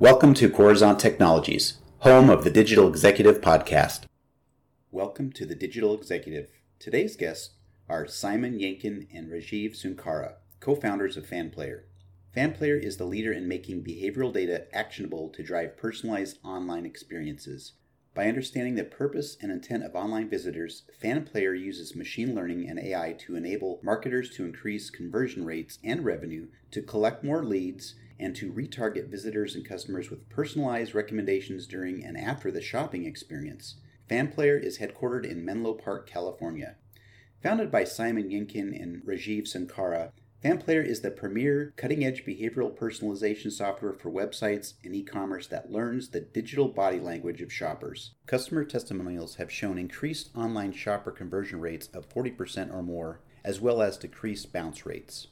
Welcome to Corazon Technologies, home of the Digital Executive Podcast. Welcome to the Digital Executive. Today's guests are Simon Yankin and Rajiv Sunkara, co-founders of FanPlayer. FanPlayer is the leader in making behavioral data actionable to drive personalized online experiences. By understanding the purpose and intent of online visitors, FanPlayer uses machine learning and AI to enable marketers to increase conversion rates and revenue, to collect more leads, and to retarget visitors and customers with personalized recommendations during and after the shopping experience. FanPlayer is headquartered in Menlo Park, California. Founded by Simon Yankin and Rajiv Sunkara, FanPlayer is the premier cutting-edge behavioral personalization software for websites and e-commerce that learns the digital body language of shoppers. Customer testimonials have shown increased online shopper conversion rates of 40% or more, as well as decreased bounce rates.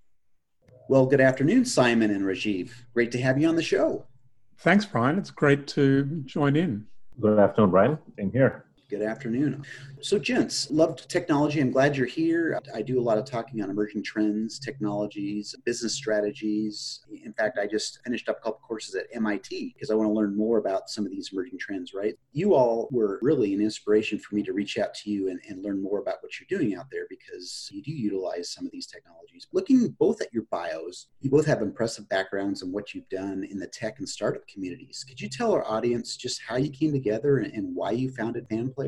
Well, good afternoon, Simon and Rajiv. Great to have you on the show. Thanks, Brian. It's great to join in. Good afternoon, Brian. Same here. Good afternoon. So, gents, loved technology. I'm glad you're here. I do a lot of talking on emerging trends, technologies, business strategies. In fact, I just finished up a couple courses at MIT because I want to learn more about some of these emerging trends, right? You all were really an inspiration for me to reach out to you and learn more about what you're doing out there because you do utilize some of these technologies. Looking both at your bios, you both have impressive backgrounds in what you've done in the tech and startup communities. Could you tell our audience just how you came together and why you founded FanPlayer?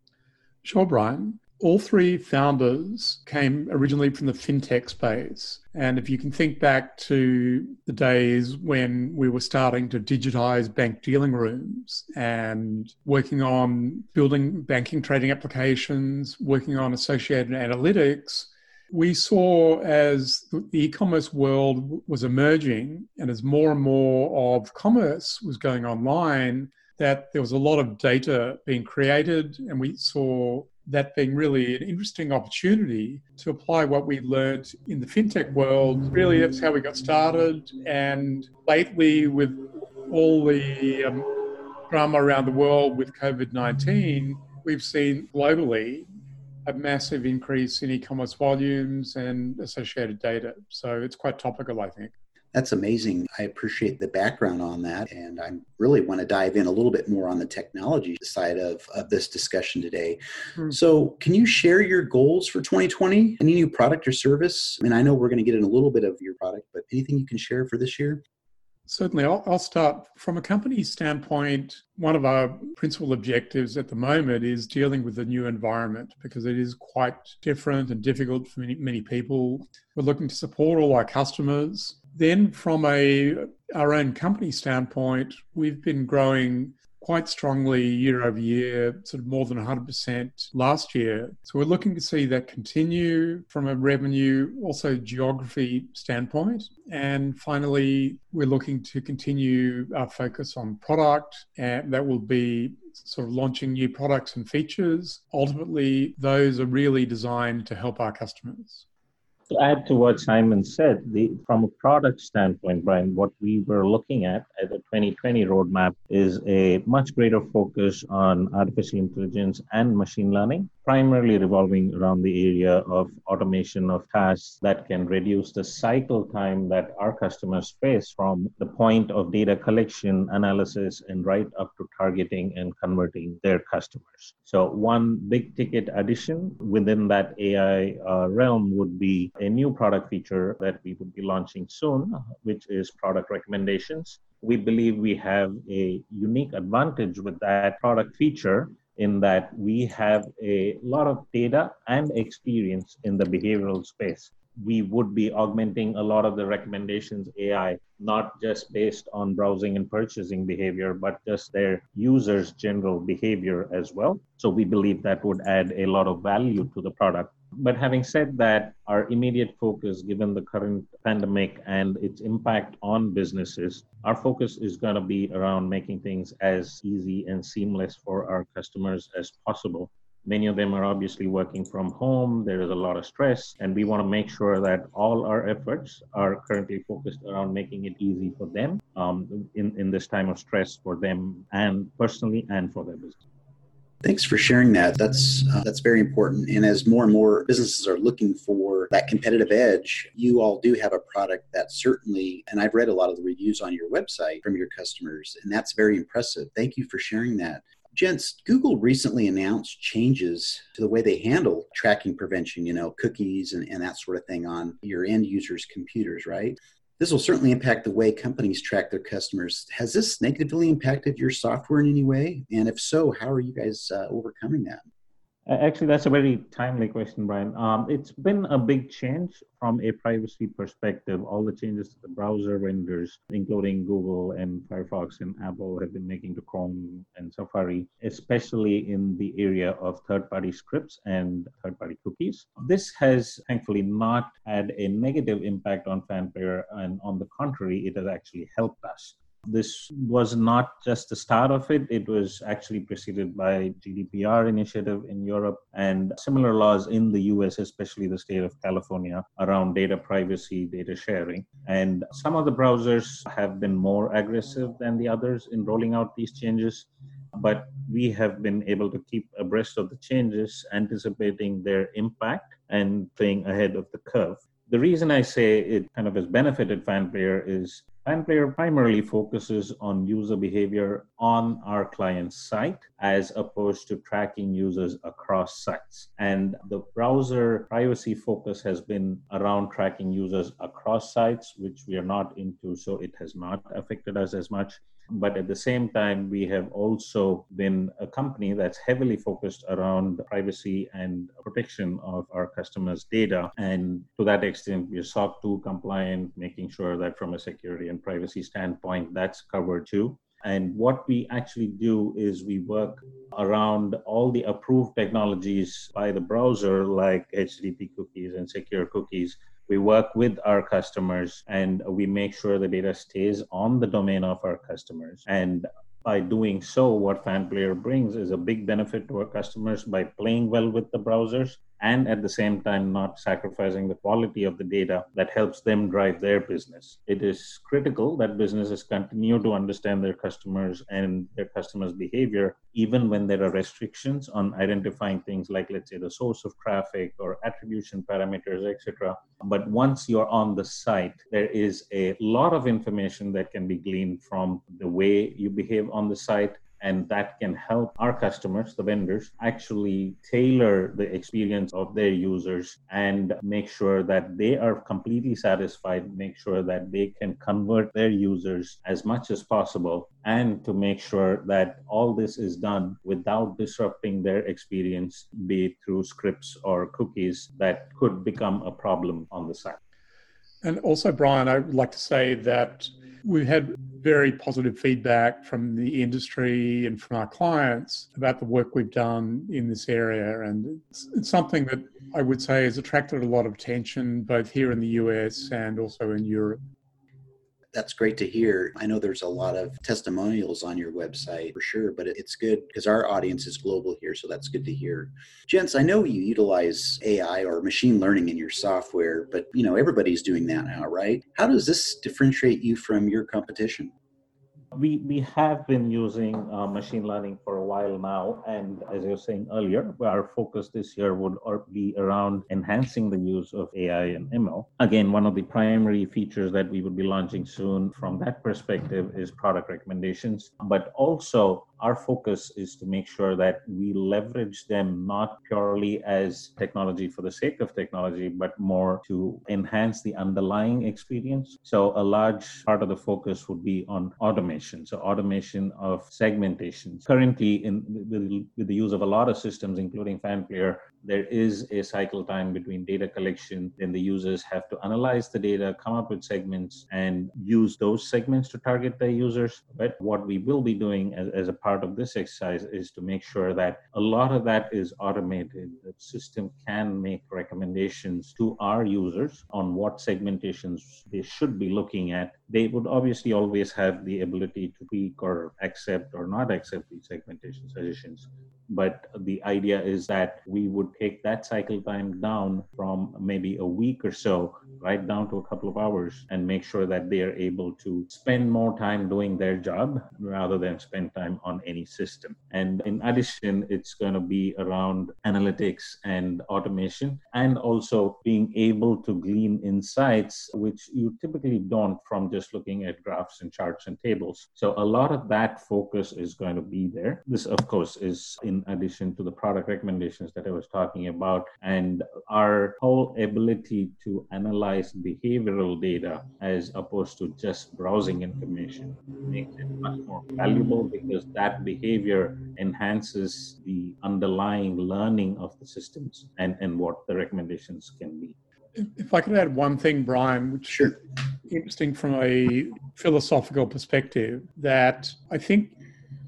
Sure, Brian. All three founders came originally from the fintech space. And if you can think back to the days when we were starting to digitize bank dealing rooms and working on building banking trading applications, working on associated analytics, we saw as the e-commerce world was emerging and as more and more of commerce was going online, that there was a lot of data being created, and we saw that being really an interesting opportunity to apply what we learned in the fintech world. Really, that's how we got started. And lately, with all the drama around the world with COVID-19, we've seen globally a massive increase in e-commerce volumes and associated data. So it's quite topical, I think. That's amazing. I appreciate the background on that. And I really want to dive in a little bit more on the technology side of this discussion today. So can you share your goals for 2020? Any new product or service? I mean, I know we're going to get in a little bit of your product, but anything you can share for this year? Certainly. I'll start. From a company standpoint, one of our principal objectives at the moment is dealing with the new environment because it is quite different and difficult for many people. We're looking to support all our customers. Then from our own company standpoint, we've been growing quite strongly year over year, sort of more than 100% last year. So we're looking to see that continue from a revenue, also geography standpoint. And finally, we're looking to continue our focus on product, and that will be sort of launching new products and features. Ultimately, those are really designed to help our customers. To add to what Simon said, from a product standpoint, Brian, what we were looking at the 2020 roadmap is a much greater focus on artificial intelligence and machine learning, primarily revolving around the area of automation of tasks that can reduce the cycle time that our customers face from the point of data collection, analysis, and right up to targeting and converting their customers. So one big ticket addition within that AI realm would be a new product feature that we would be launching soon, which is product recommendations. We believe we have a unique advantage with that product feature in that we have a lot of data and experience in the behavioral space. We would be augmenting a lot of the recommendations AI, not just based on browsing and purchasing behavior, but just their users' general behavior as well. So we believe that would add a lot of value to the product. But having said that, our immediate focus, given the current pandemic and its impact on businesses, our focus is going to be around making things as easy and seamless for our customers as possible. Many of them are obviously working from home. There is a lot of stress, and we want to make sure that all our efforts are currently focused around making it easy for them in this time of stress for them and personally and for their business. Thanks for sharing that. That's very important. And as more and more businesses are looking for that competitive edge, you all do have a product that certainly, and I've read a lot of the reviews on your website from your customers, and that's very impressive. Thank you for sharing that. Gents, Google recently announced changes to the way they handle tracking prevention, cookies and that sort of thing on your end users' computers, right? This will certainly impact the way companies track their customers. Has this negatively impacted your software in any way? And if so, how are you guys overcoming that? Actually, that's a very timely question, Brian. It's been a big change from a privacy perspective. All the changes to the browser vendors, including Google and Firefox and Apple, have been making to Chrome and Safari, especially in the area of third-party scripts and third-party cookies. This has thankfully not had a negative impact on Fanplayer, and on the contrary, it has actually helped us. This was not just the start of it. It was actually preceded by GDPR initiative in Europe and similar laws in the US, especially the state of California, around data privacy, data sharing. And some of the browsers have been more aggressive than the others in rolling out these changes. But we have been able to keep abreast of the changes, anticipating their impact and staying ahead of the curve. The reason I say it kind of has benefited Fanplayer is Fanplayer primarily focuses on user behavior on our client's site as opposed to tracking users across sites. And the browser privacy focus has been around tracking users across sites, which we are not into, so it has not affected us as much. But at the same time, we have also been a company that's heavily focused around privacy and protection of our customers' data. And to that extent, we are SOC 2 compliant, making sure that from a security and privacy standpoint, that's covered too. And what we actually do is we work around all the approved technologies by the browser, like HTTP cookies and secure cookies. We work with our customers and we make sure the data stays on the domain of our customers. And by doing so, what Fanplayer brings is a big benefit to our customers by playing well with the browsers and at the same time not sacrificing the quality of the data that helps them drive their business. It is critical that businesses continue to understand their customers and their customers' behavior, even when there are restrictions on identifying things like, let's say, the source of traffic or attribution parameters, etc. But once you're on the site, there is a lot of information that can be gleaned from the way you behave on the site. And that can help our customers, the vendors, actually tailor the experience of their users and make sure that they are completely satisfied, make sure that they can convert their users as much as possible, and to make sure that all this is done without disrupting their experience, be it through scripts or cookies that could become a problem on the site. And also, Brian, I would like to say that we've had very positive feedback from the industry and from our clients about the work we've done in this area. And it's something that I would say has attracted a lot of attention, both here in the US and also in Europe. That's great to hear. I know there's a lot of testimonials on your website for sure, but it's good because our audience is global here, so that's good to hear. Gents, I know you utilize AI or machine learning in your software, but everybody's doing that now, right? How does this differentiate you from your competition? We have been using machine learning for a while now, and as I was saying earlier, our focus this year would be around enhancing the use of AI and ML. Again, one of the primary features that we would be launching soon from that perspective is product recommendations, but also our focus is to make sure that we leverage them not purely as technology for the sake of technology, but more to enhance the underlying experience. So a large part of the focus would be on automation. So automation of segmentation. Currently, with the use of a lot of systems, including Fanplayer, there is a cycle time between data collection. Then the users have to analyze the data, come up with segments, and use those segments to target their users. But what we will be doing as a part of this exercise is to make sure that a lot of that is automated. The system can make recommendations to our users on what segmentations they should be looking at. They would obviously always have the ability to tweak or accept or not accept these segmentation suggestions. But the idea is that we would take that cycle time down from maybe a week or so, right down to a couple of hours, and make sure that they are able to spend more time doing their job rather than spend time on any system. And in addition, it's going to be around analytics and automation, and also being able to glean insights, which you typically don't from just looking at graphs and charts and tables. So a lot of that focus is going to be there. This, of course, is in addition to the product recommendations that I was talking about, and our whole ability to analyze behavioral data as opposed to just browsing information makes it much more valuable, because that behavior enhances the underlying learning of the systems and what the recommendations can be. If I could add one thing, Brian, which is interesting from a philosophical perspective, that I think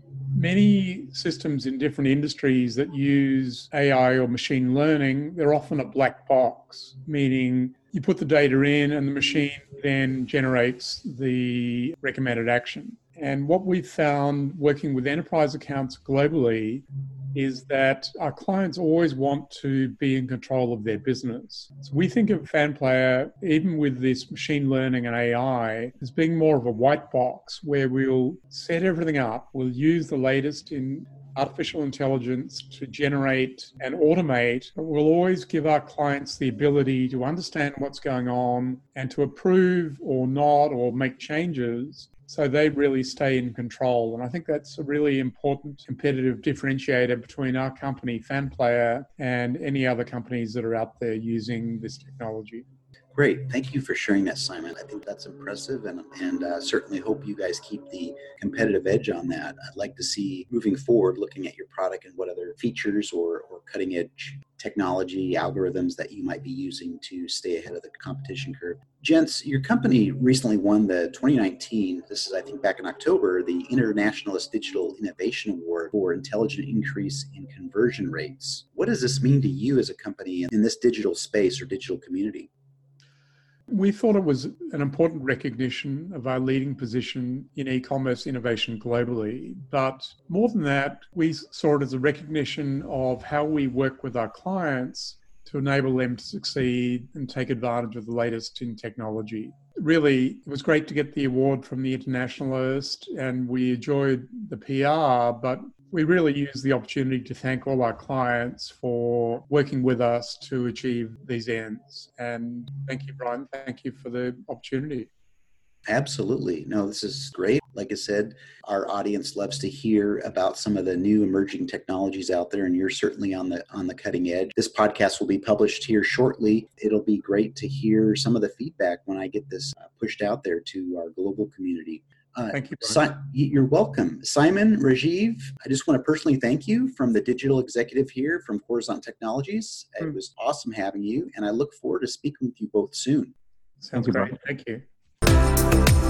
many systems in different industries that use AI or machine learning, they're often a black box, meaning you put the data in and the machine then generates the recommended action. And what we've found working with enterprise accounts globally is that our clients always want to be in control of their business. So we think of FanPlayer, even with this machine learning and AI, as being more of a white box where we'll set everything up. We'll use the latest in artificial intelligence to generate and automate, but we'll always give our clients the ability to understand what's going on and to approve or not or make changes, so they really stay in control. And I think that's a really important competitive differentiator between our company, FanPlayer, and any other companies that are out there using this technology. Great. Thank you for sharing that, Simon. I think that's impressive, and certainly hope you guys keep the competitive edge on that. I'd like to see, moving forward, looking at your product and what other features or cutting edge technology algorithms that you might be using to stay ahead of the competition curve. Gents, your company recently won the 2019, this is I think back in October, the Internationalist Digital Innovation Award for intelligent increase in conversion rates. What does this mean to you as a company in this digital space or digital community? We thought it was an important recognition of our leading position in e-commerce innovation globally. But more than that, we saw it as a recognition of how we work with our clients to enable them to succeed and take advantage of the latest in technology. Really, it was great to get the award from the Internationalist, and we enjoyed the PR, but we really used the opportunity to thank all our clients for working with us to achieve these ends. And thank you, Brian. Thank you for the opportunity. Absolutely. No, this is great. Like I said, our audience loves to hear about some of the new emerging technologies out there, and you're certainly on the cutting edge. This podcast will be published here shortly. It'll be great to hear some of the feedback when I get this pushed out there to our global community. Thank you, Brian. You're welcome. Simon, Rajiv, I just want to personally thank you from the digital executive here from Coruzant Technologies. It was awesome having you, and I look forward to speaking with you both soon. Sounds great. Thank you.